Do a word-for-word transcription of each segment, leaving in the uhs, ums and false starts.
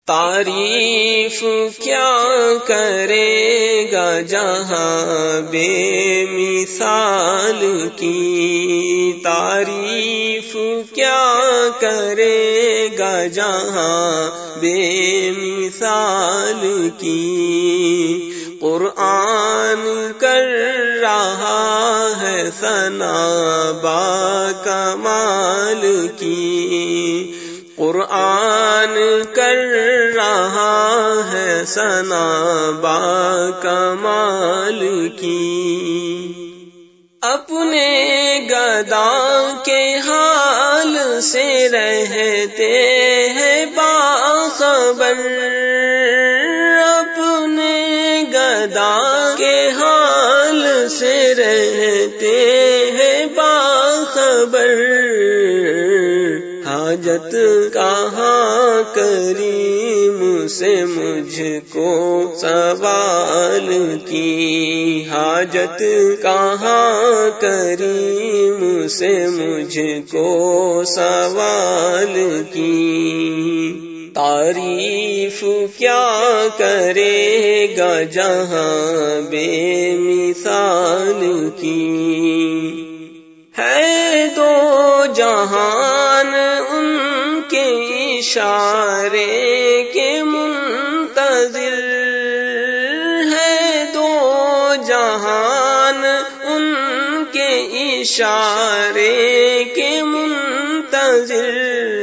تعریف کیا کرے گا جہاں بے مثال کی، تعریف کیا کرے گا جہاں بے مثال کی۔ قرآن کر رہا ہے ثنا با کمال کی، قرآن کر رہا ہے ثنا با کمال کی۔ اپنے گدا کے حال سے رہتے ہیں باخبر، اپنے گدا کے حال سے رہتے ہیں باخبر، حاجت کہاں کریم سے مجھ کو سوال کی، حاجت کہاں کریم سے مجھ کو سوال کی۔ تعریف کیا کرے گا جہاں بے مثال کی، ہے دو جہان ان کے اشارے کے منتظر، ہے دو جہان ان کے اشارے کے منتظر،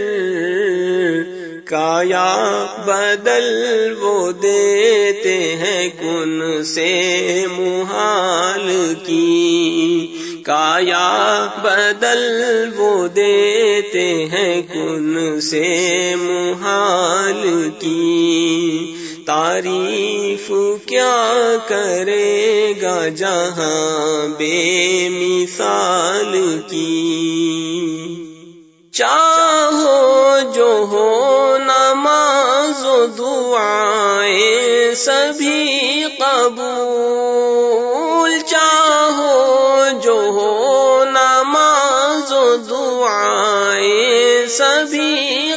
کایا بدل وہ دیتے ہیں کن سے محال کی، کایا بدل وہ دیتے ہیں کن سے محال کی۔ تعریف کیا کرے گا جہاں بے مثال کی، چاہو جو ہو نماز و دعائیں سبھی قبول، چاہو جو ہو نماز و دعائیں سبھی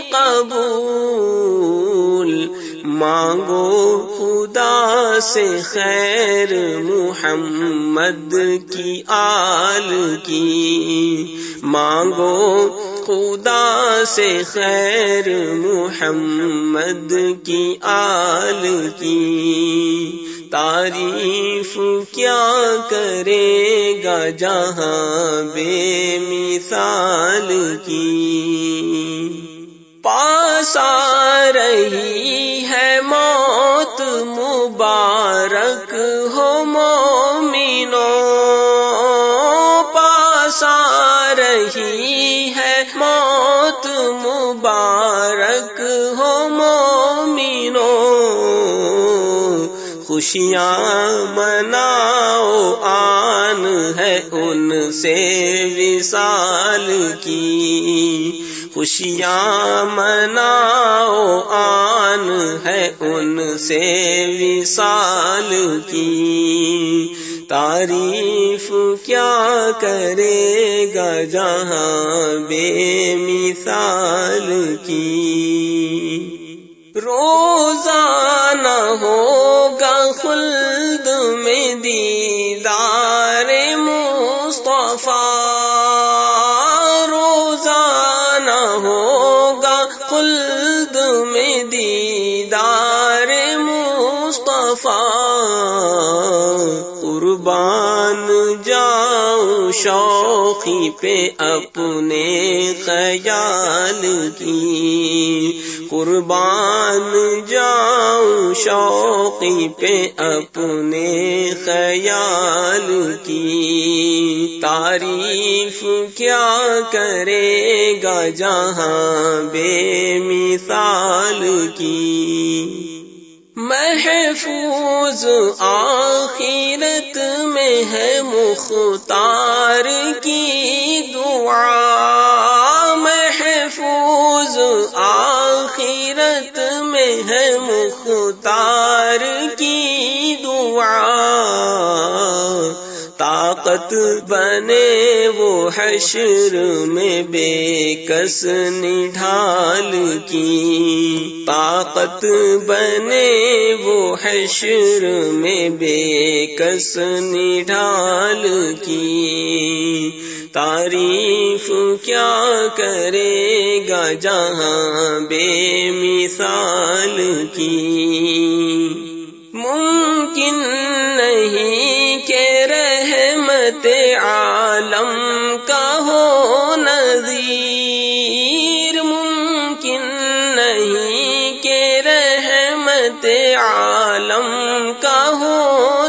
قبول، مانگو خدا سے خیر محمد کی آل کی، مانگو خدا سے خیر محمد کی آل کی۔ تعریف کیا کرے گا جہاں بے مثال کی، پاس آ رہی ہے موت مبارک ہو مومنوں، پاس آ رہی ہے موت مبارک ہو مومنوں، خوشیاں مناؤ آن ہے ان سے وصال کی، خوشیاں مناؤ آن ہے ان سے وصال کی۔ تعریف کیا کرے گا جہاں بے مثال کی، روزانہ ہوگا خلد میں دیدار مصطفیٰ، روزانہ ہوگا خلد میں دیدار مصطفیٰ، قربان جاؤں شوقی پہ اپنے خیال کی، قربان جاؤں شوقی پہ اپنے خیال کی۔ تعریف کیا کرے گا جہاں بے مثال کی، محفوظ آخرت میں ہے مختار کی دعا، محفوظ آخرت میں ہے مختار کی دعا، طاقت بنے وہ حشر میں بے کس نڈھال کی، طاقت بنے وہ حشر میں بے کس نڈھال کی، تعریف کیا کرے گا جہاں بے مثال کی۔ ممکن نہیں کہ رحمت عالم کا ہو نظیر، ممکن نہیں کہ رحمت عالم کا ہو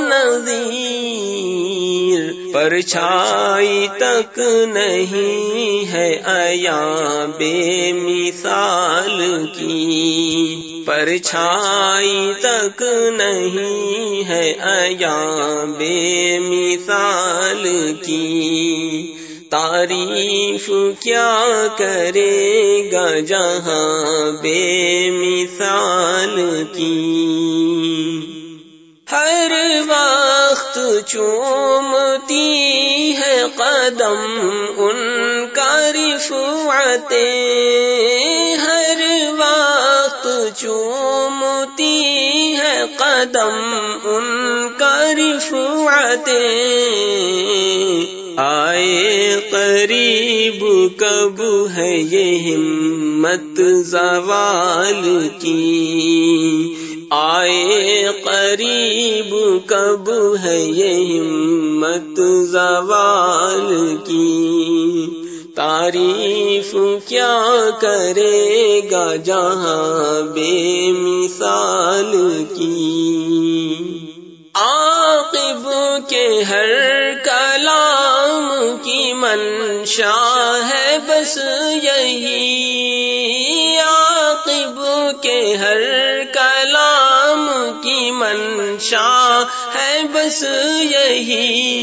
نظیر، پرچھائی تک نہیں ہے عیاں بے مثال کی، پرچھائی تک نہیں ہے عیاں بے مثال کی، تعریف کیا کرے گا جہاں بے مثال کی۔ ہر وقت چومتی ہے قدم ان کا رفعتیں، ہر وقت چومتی ہے قدم ان کا رفعتیں، آئے قریب کب ہے یہ ہمت زوال کی، آئے قریب کب ہے یہ ہمت زوال کی، تعریف کیا کرے گا جہاں بے مثال کی۔ عاقب کے ہر کلام کی منشا ہے بس یہی، عاقب کے ہر کلام کی منشا ہے بس یہی،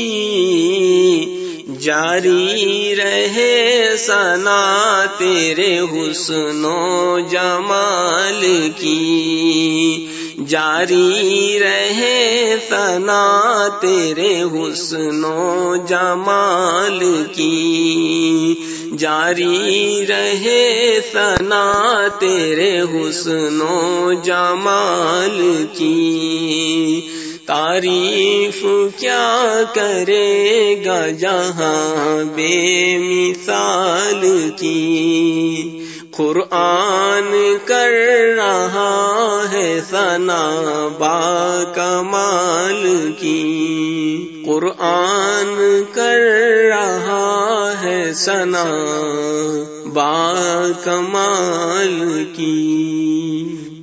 جاری رہے ثنا تیرے حسن و جمال کی، جاری رہے ثنا تیرے حسن و جمال کی، جاری رہے ثنا تیرے حسن و جمال کی، تعریف کیا کرے گا جہاں بے مثال کی، قرآن کر رہا ہے ثنا با کمال کی، قرآن کر رہا ہے ثنا با کمال کی۔